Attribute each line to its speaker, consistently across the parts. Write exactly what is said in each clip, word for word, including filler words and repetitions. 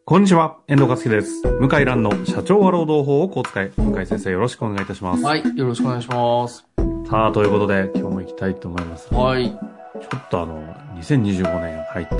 Speaker 1: こんにちは、遠藤和樹です。向井蘭の社長は労働法をこう使え。向井先生よろしくお願いいたします。
Speaker 2: はい、よろしくお願いします。
Speaker 1: さあ、ということで今日も行きたいと思います。
Speaker 2: はい。
Speaker 1: ちょっとあの、にせんにじゅうごねん入って、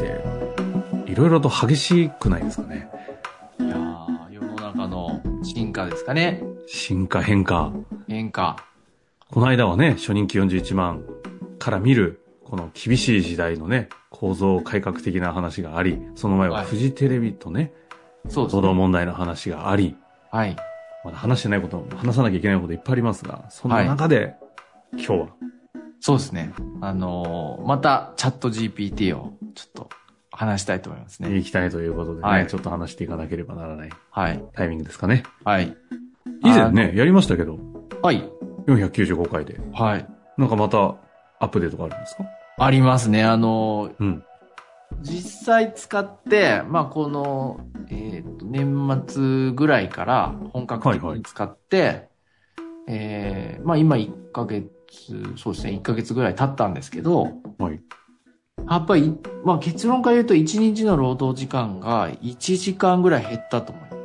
Speaker 1: いろいろと激しくないですかね。
Speaker 2: いやー、世の中の進化ですかね。
Speaker 1: 進化変化。
Speaker 2: 変化。
Speaker 1: この間はね、初任給よんじゅういちまんから見る、この厳しい時代のね、構造改革的な話があり、その前はフジテレビとね、はい、そうですね。労働問題の話があり、はい。まだ話してないこと、話さなきゃいけないこといっぱいありますが、その中で、はい、今日は。
Speaker 2: そうですね。あのー、またチャット ジーピーティー をちょっと話したいと思いますね。
Speaker 1: 行きたいということでね、はい、ちょっと話していかなければならない。はい。タイミングですかね。
Speaker 2: はい。
Speaker 1: 以前ね、やりましたけど。
Speaker 2: はい。
Speaker 1: よんひゃくきゅうじゅうごかいで。はい。なんかまたアップデートがあるんですか？
Speaker 2: ありますね。あの、うん、実際使って、まあ、この、えっと、年末ぐらいから本格的に使って、はいはい、えー、まあ、今いっかげつ、そうですね、いっかげつぐらい経ったんですけど、はい。やっぱり、まあ、結論から言うといちにちの労働時間がいちじかんぐらい減ったと思います。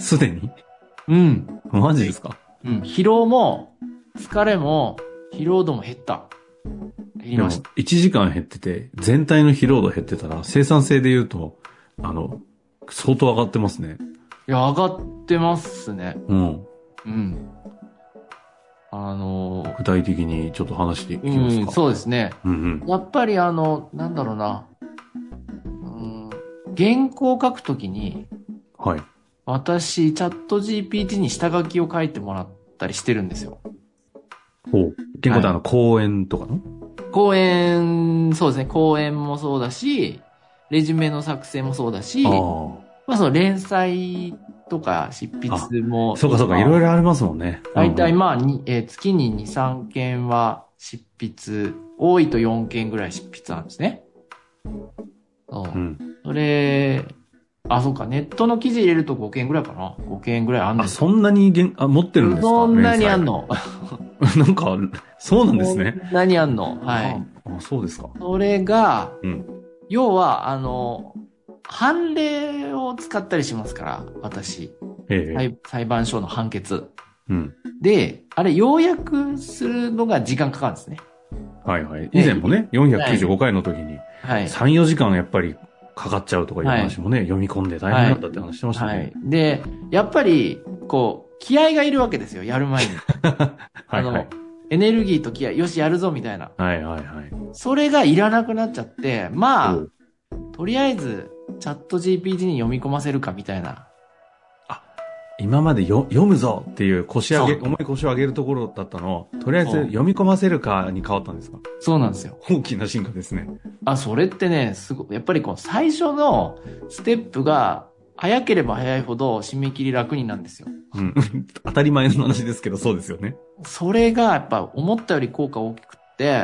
Speaker 1: すでに？
Speaker 2: うん。
Speaker 1: マジですか？
Speaker 2: うん。疲労も、疲れも、疲労度も減った。
Speaker 1: 減りました。いちじかん減ってて、全体の疲労度減ってたら、生産性で言うと、あの、相当上がってますね。
Speaker 2: いや、上がってますね。
Speaker 1: うん。
Speaker 2: うん。あのー、
Speaker 1: 具体的にちょっと話していきますか。
Speaker 2: うん、そうですね。うんうん、やっぱりあの、なんだろうな。うん、原稿を書くときに、はい。私、チャット ジーピーティー に下書きを書いてもらったりしてるんですよ。
Speaker 1: ほう。原稿ってあの、講演とかの？
Speaker 2: 講演、そうですね。講演もそうだし、レジュメの作成もそうだし、あまあその連載とか執筆も。
Speaker 1: そうかそうか、いろいろありますもんね。
Speaker 2: 大体まあに、えー、月にに、さんけんは執筆、多いとよんけんぐらい執筆なんですね。そう。うん、それ、あ、そうか、ネットの記事入れるとごけんぐらいかな。ごけんぐらいあんの。
Speaker 1: あ、そんなにげんあ持ってるんですか？
Speaker 2: そんなにあんの。
Speaker 1: なんか、そうなんですね。
Speaker 2: そんなにあんの。はい。
Speaker 1: あ、そうですか。
Speaker 2: それが、うん、要は、あの、判例を使ったりしますから、私。ええ、裁判所の判決。うん、で、あれ、要約するのが時間かかるんですね。
Speaker 1: はいはい。以前もね、よんひゃくきゅうじゅうごかいの時に、はい、さん、よじかんやっぱりかかっちゃうとかいう話もね、はい、読み込んで大変なんだって話してましたね。はいはい、
Speaker 2: で、やっぱり、こう、気合がいるわけですよ、やる前に。あの、はいはい、エネルギーと気合、よし、やるぞ、みたいな。はいはいはい。それがいらなくなっちゃって、まあ、とりあえず、チャット ジーピーティー に読み込ませるか、みたいな。
Speaker 1: あ、今までよ読むぞっていう腰上げ、重い腰を上げるところだったのを、とりあえず読み込ませるかに変わったんですか？
Speaker 2: そうなんですよ。
Speaker 1: 大きな進化ですね。
Speaker 2: あ、それってね、すごい、やっぱりこう、最初のステップが、早ければ早いほど締め切り楽になるんですよ。
Speaker 1: うん。当たり前の話ですけど、そうですよね。
Speaker 2: それがやっぱ思ったより効果大きくって、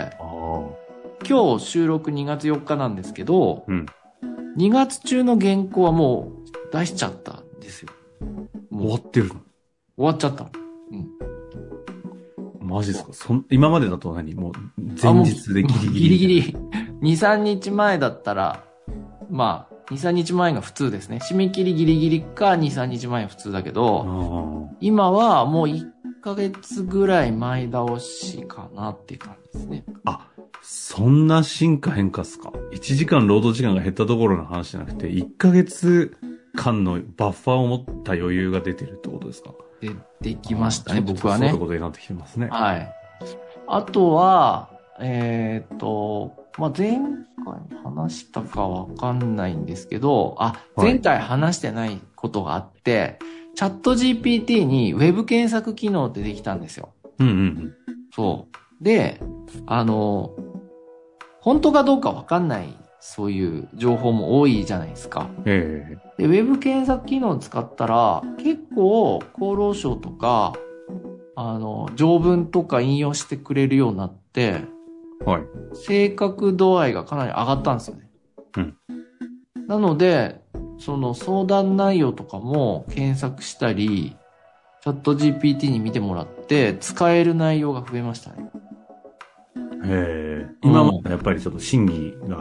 Speaker 2: 今日収録にがつよっかなんですけど、うん、にがつ中の原稿はもう出しちゃったんですよ。
Speaker 1: もう終わってるの？
Speaker 2: 終わっちゃったの。
Speaker 1: うん。マジですか？そん今までだと何？もう前日でギリギリ。
Speaker 2: ギリギリ。に、さんにちまえだったら、まあ、に、さんにちまえが普通ですね。締め切りギリギリかに、さんにちまえが普通だけど、今はもういっかげつぐらい前倒しかなっていう感じですね。
Speaker 1: あ、そんな進化変化っすか？いちじかん労働時間が減ったところの話じゃなくて、いっかげつかんのバッファーを持った余裕が出てるってことですか？
Speaker 2: で、できましたね、僕はね。
Speaker 1: そういうことになってきてますね。
Speaker 2: はい。あとは、えー、っと、まあ、前回話したかわかんないんですけど、あ、前回話してないことがあって、はい、チャット ジーピーティー にウェブ検索機能ってできたんですよ。
Speaker 1: うんうんうん。
Speaker 2: そう。で、あの、本当かどうかわかんない、そういう情報も多いじゃないですか。ええ。で、ウェブ検索機能を使ったら、結構厚労省とか、あの、条文とか引用してくれるようになって、はい。正確度合いがかなり上がったんですよね。うん。なので、その相談内容とかも検索したり、チャット ジーピーティー に見てもらって使える内容が増えましたね。
Speaker 1: へえ。今もやっぱりちょっと審議が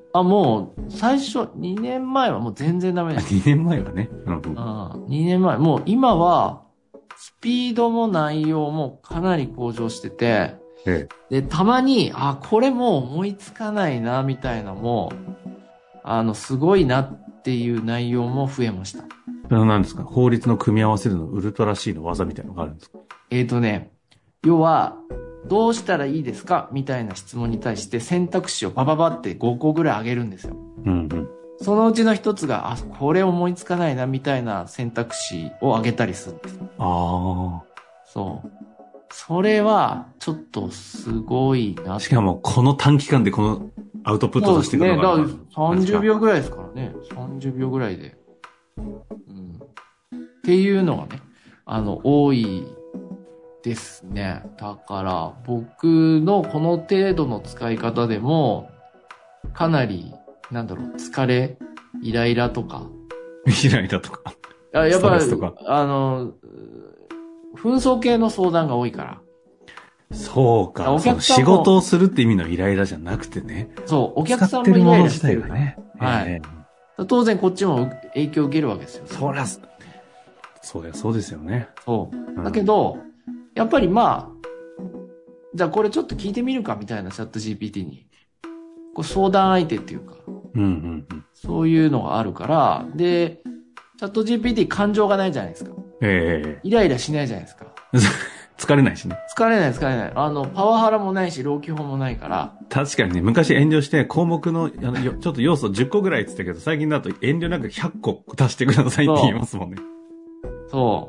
Speaker 2: あ、もう、最初、にねんまえはもう全然ダメです。
Speaker 1: にねんまえはね。うん、
Speaker 2: あにねんまえ。もう今は、スピードも内容もかなり向上してて、ええ、で、たまに、あ、これもう思いつかないな、みたいなも、あの、すごいなっていう内容も増えました。
Speaker 1: それは何ですか？法律の組み合わせるのウルトラ C の技みたいなのがあるんですか？
Speaker 2: えーとね、要は、どうしたらいいですかみたいな質問に対して選択肢をバババってごこぐらいあげるんですよ。うんうん。そのうちの一つが、あ、これ思いつかないなみたいな選択肢をあげたりするんです。ああ。そう。それは、ちょっとすごいな。
Speaker 1: しかも、この短期間でこのアウトプットさせてくるのが。
Speaker 2: そうですね。だからさんじゅうびょうぐらいですからね。さんじゅうびょうぐらいで。うん。っていうのがね、あの、多いですね。だから、僕のこの程度の使い方でも、かなり、なんだろう、疲れ、イライラとか。
Speaker 1: イライラとか。
Speaker 2: あやっぱり、あの、紛争系の相談が多いから。
Speaker 1: そうか。お客さんも仕事をするって意味のイライラじゃなくてね。
Speaker 2: そう、お客さんもイライラしてるからね。はい。当然こっちも影響を受けるわけですよ。
Speaker 1: そりゃ、そうや、そうですよね。
Speaker 2: そう。だけど、うん、やっぱりまあ、じゃあこれちょっと聞いてみるかみたいなチャット ジーピーティー に。こう相談相手っていうか、うんうんうん、そういうのがあるから、で、チャット ジーピーティー 感情がないじゃないですか。ええー。イライラしないじゃないですか。
Speaker 1: 疲れないしね。
Speaker 2: 疲れない疲れない。あの、パワハラもないし、老基法もないから。
Speaker 1: 確かにね、昔遠慮して項目の、あの、ちょっと要素じゅっこぐらいって言ったけど、最近だと遠慮なくひゃっこ足してくださいって言いますもんね。
Speaker 2: そう。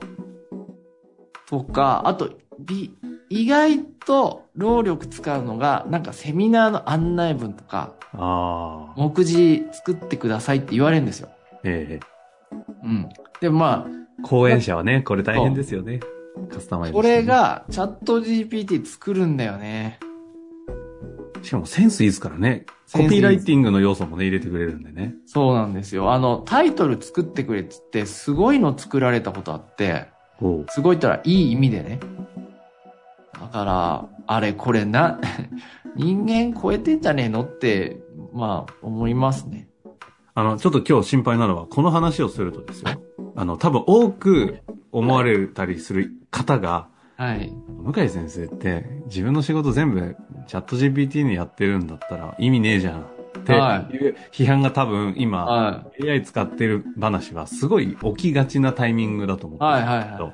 Speaker 2: とか、あと、び、意外と労力使うのが、なんかセミナーの案内文とか、あ目次作ってくださいって言われるんですよ。ええ。うん。でもまあ、
Speaker 1: 講演者はね、これ大変ですよね。カスタマイズ、ね。
Speaker 2: これが、チャット ジーピーティー 作るんだよね。
Speaker 1: しかもセンスいいですからね。コピーライティングの要素もね、入れてくれるんでね。
Speaker 2: そうなんですよ。あの、タイトル作ってくれっつって、すごいの作られたことあって、すごいったらいい意味でね。だから、あれこれな、人間超えてんじゃねえのって、まあ、思いますね。
Speaker 1: あの、ちょっと今日心配なのは、この話をするとですよ。あの、多分多く思われたりする方が、はい。向井先生って自分の仕事全部チャット ジーピーティー にやってるんだったら意味ねえじゃんっていう批判が多分今、はい、エーアイ 使ってる話はすごい起きがちなタイミングだと思ってるんですけど、はいはいはい。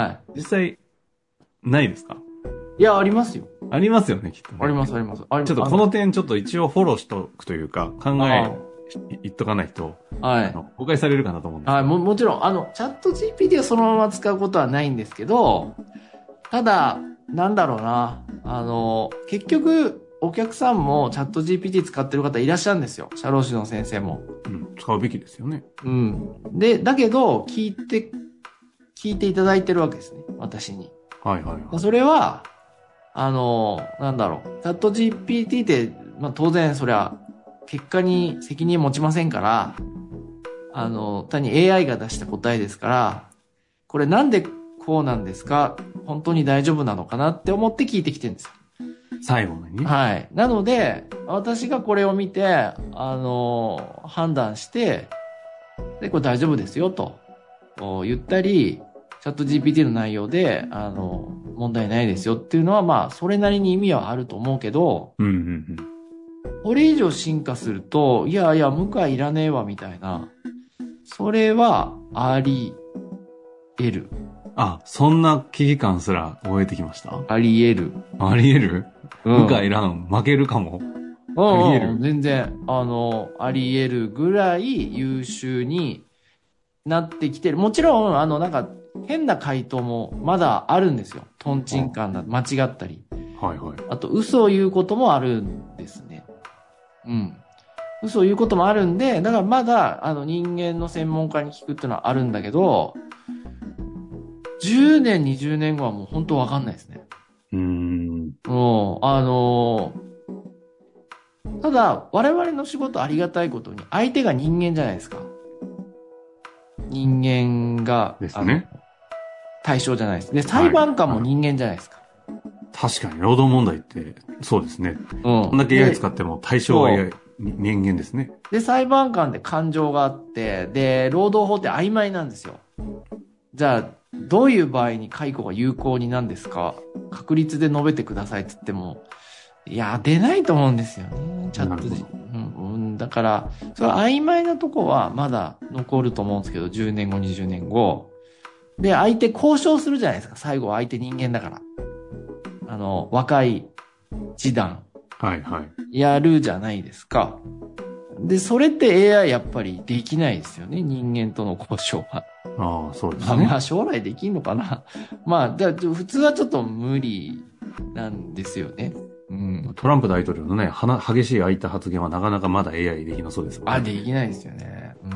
Speaker 1: はい。実際、ないですか？
Speaker 2: いや、ありますよ。
Speaker 1: ありますよね、きっと、ね。
Speaker 2: ありますあります。
Speaker 1: ちょっとこの点ちょっと一応フォローしとくというか、考え、言っとかないと、はい。誤解されるかなと思うんです。
Speaker 2: はい、も、もちろん、あの、チャット ジーピーティー をそのまま使うことはないんですけど、ただ、なんだろうな、あの、結局、お客さんもチャット ジーピーティー 使ってる方いらっしゃるんですよ。社労士の先生も。
Speaker 1: うん、使うべきですよね。
Speaker 2: うん。で、だけど、聞いて、聞いていただいてるわけですね。私に。はいはいはい。それは、あの、なんだろう、チャット ジーピーティー って、まあ当然そりゃ、結果に責任持ちませんから、あの、単に エーアイ が出した答えですから、これなんでこうなんですか？本当に大丈夫なのかなって思って聞いてきてるんですよ。
Speaker 1: 最後にね。
Speaker 2: はい。なので、私がこれを見て、あの、判断して、で、これ大丈夫ですよと言ったり、チャット ジーピーティー の内容で、あの、問題ないですよっていうのは、まあ、それなりに意味はあると思うけど、うんうんうん、これ以上進化すると、いやいや、向井いらねえわ、みたいな。それは、あり得る。
Speaker 1: あ、そんな危機感すら覚えてきました？
Speaker 2: あり得る。
Speaker 1: あり得る、うん、向井いらん。負けるかも。
Speaker 2: あり得る。全然、あの、あり得るぐらい優秀になってきてる。もちろん、あの、なんか、変な回答もまだあるんですよ。トンチンカンだ、間違ったり。はいはい。あと、嘘を言うこともあるんですね。うん。嘘を言うこともあるんで、だからまだ、あの、人間の専門家に聞くっていうのはあるんだけど、じゅうねん、にじゅうねんごはもう本当わかんないですね。うーん。もう、あのー、ただ、我々の仕事ありがたいことに、相手が人間じゃないですか。人間が、
Speaker 1: ですね。
Speaker 2: 対象じゃないです。で、裁判官も人間じゃないですか。
Speaker 1: はいはい、確かに、労働問題って、そうですね。うん。こんだけ エーアイ 使っても対象は人間ですね。
Speaker 2: で、裁判官で感情があって、で、労働法って曖昧なんですよ。じゃあ、どういう場合に解雇が有効になんですか？確率で述べてくださいって言っても、いや、出ないと思うんですよね。チャットで。うんうん、だから、それは曖昧なとこはまだ残ると思うんですけど、じゅうねんご、にじゅうねんご。で、相手交渉するじゃないですか。最後は相手人間だから。あの、若い示談。
Speaker 1: はいはい。
Speaker 2: やるじゃないですか。で、それって エーアイ やっぱりできないですよね。人間との交渉は。
Speaker 1: ああ、そうですね。
Speaker 2: まあ将来できんのかな。まあ、だ普通はちょっと無理なんですよね。うん。
Speaker 1: トランプ大統領のね、はな激しい空いた発言はなかなかまだ エーアイ できなそうですもんね。
Speaker 2: あ、できないですよね。うん。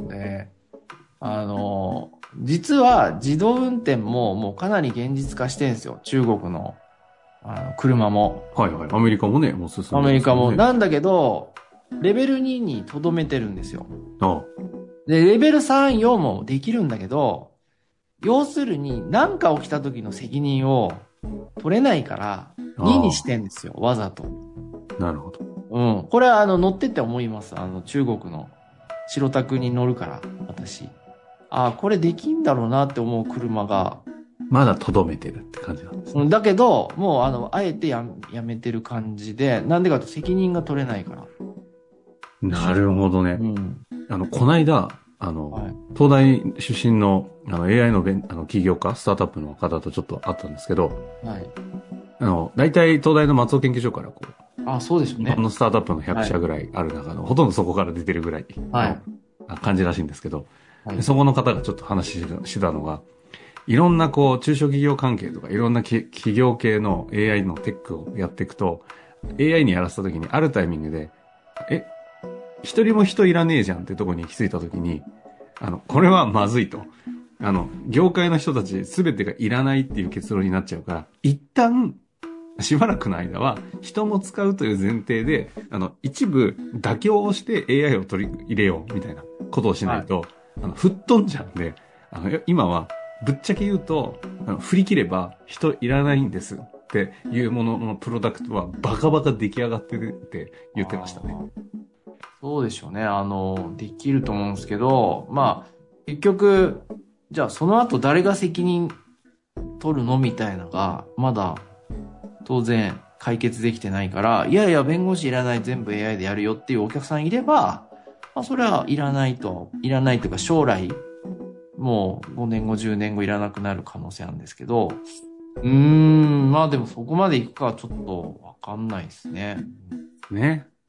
Speaker 2: で、あの、実は自動運転ももうかなり現実化してるんですよ。中国の、あの車も。
Speaker 1: はいはい。アメリカもね、もう進んでますね。
Speaker 2: アメリカも。なんだけど、レベルにに留めてるんですよ。
Speaker 1: ああ。
Speaker 2: で、レベルさん、よんもできるんだけど、要するに何か起きた時の責任を取れないから、ににしてんですよ、わざと。
Speaker 1: なるほど。
Speaker 2: うん。これはあの乗ってって思います。あの中国の白タクに乗るから、私。ああ、これできんだろうなって思う車が。
Speaker 1: まだ留めてるって感じなんですね。
Speaker 2: だけど、もうあの、あえてややめてる感じで、なんでかと責任が取れないから。
Speaker 1: なるほどね。
Speaker 2: うん。
Speaker 1: あの、こないだ、あの、はい、東大出身の、あの、エーアイ のべんあの起業家、スタートアップの方とちょっと会ったんですけど、
Speaker 2: はい。
Speaker 1: あの、大体東大の松尾研究所からこう、
Speaker 2: あ、そうですよね。
Speaker 1: 日本のスタートアップのひゃくしゃぐらいある中の、はい、ほとんどそこから出てるぐらいの感じらしいんですけど、はい、そこの方がちょっと話してたのが、いろんなこう、中小企業関係とか、いろんな企業系の エーアイ のテックをやっていくと、エーアイ にやらせた時にあるタイミングで、え、一人も人いらねえじゃんってところに行き着いた時に、あの、これはまずいと。あの、業界の人たちすべてがいらないっていう結論になっちゃうから、一旦、しばらくの間は人も使うという前提で、あの、一部妥協をして エーアイ を取り入れようみたいなことをしないと、はい、あの、吹っ飛んじゃうんで、あの、今はぶっちゃけ言うと、あの振り切れば人いらないんですっていうもののプロダクトはバカバカ出来上がってるって言ってましたね。
Speaker 2: そうでしょうね。あの、できると思うんですけど、まあ、結局、じゃあその後誰が責任取るのみたいなのが、まだ当然解決できてないから、いやいや弁護士いらない全部 エーアイ でやるよっていうお客さんいれば、まあそれはいらないと、いらないというか将来、もうごねんご、じゅうねんごいらなくなる可能性あるんですけど、うーん、まあでもそこまでいくかはちょっとわかんないですね。
Speaker 1: ね。うん。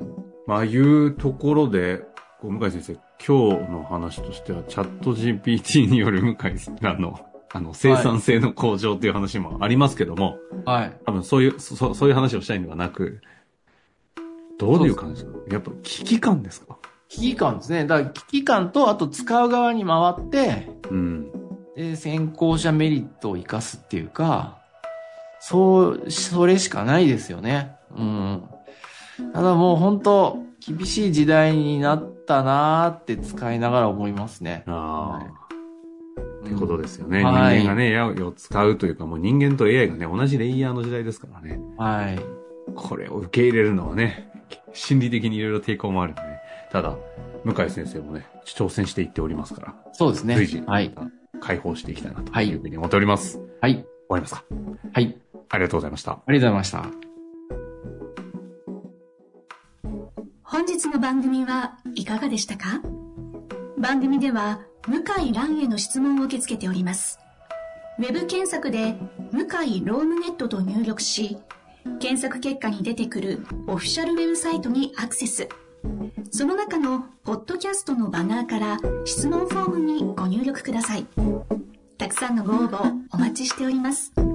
Speaker 1: まあいうところで、向井先生、今日の話としてはチャット ジーピーティー による向井さんの、あの、生産性の向上という話もありますけども、
Speaker 2: はい。
Speaker 1: 多分そういう、そそういう話をしたいのではなく、どういう感じですか？やっぱ危機感ですか？
Speaker 2: 危機感ですね。だから危機感と、あと使う側に回って、
Speaker 1: うん。
Speaker 2: で、先行者メリットを生かすっていうか、そう、それしかないですよね。うん。ただもう本当厳しい時代になったなーって使いながら思いますね。
Speaker 1: ああ。はい、ってことですよね。
Speaker 2: うん、
Speaker 1: 人間がね、エーアイを使うというか、もう人間と エーアイ がね、同じレイヤーの時代ですからね。
Speaker 2: はい。
Speaker 1: これを受け入れるのはね、心理的にいろいろ抵抗もあるんでね。ただ、向井先生もね、挑戦していっておりますから。
Speaker 2: そうですね。
Speaker 1: 随時、
Speaker 2: はい。
Speaker 1: 解放していきたいなというふうに思っております。
Speaker 2: はい。
Speaker 1: 終わりますか？
Speaker 2: はい。
Speaker 1: ありがとうございました。
Speaker 2: ありがとうございました。
Speaker 3: 本日の番組はいかがでしたか？番組では向井蘭への質問を受け付けております。ウェブ検索で向井ロームネットと入力し、検索結果に出てくるオフィシャルウェブサイトにアクセス。その中のポッドキャストのバナーから質問フォームにご入力ください。たくさんのご応募お待ちしております。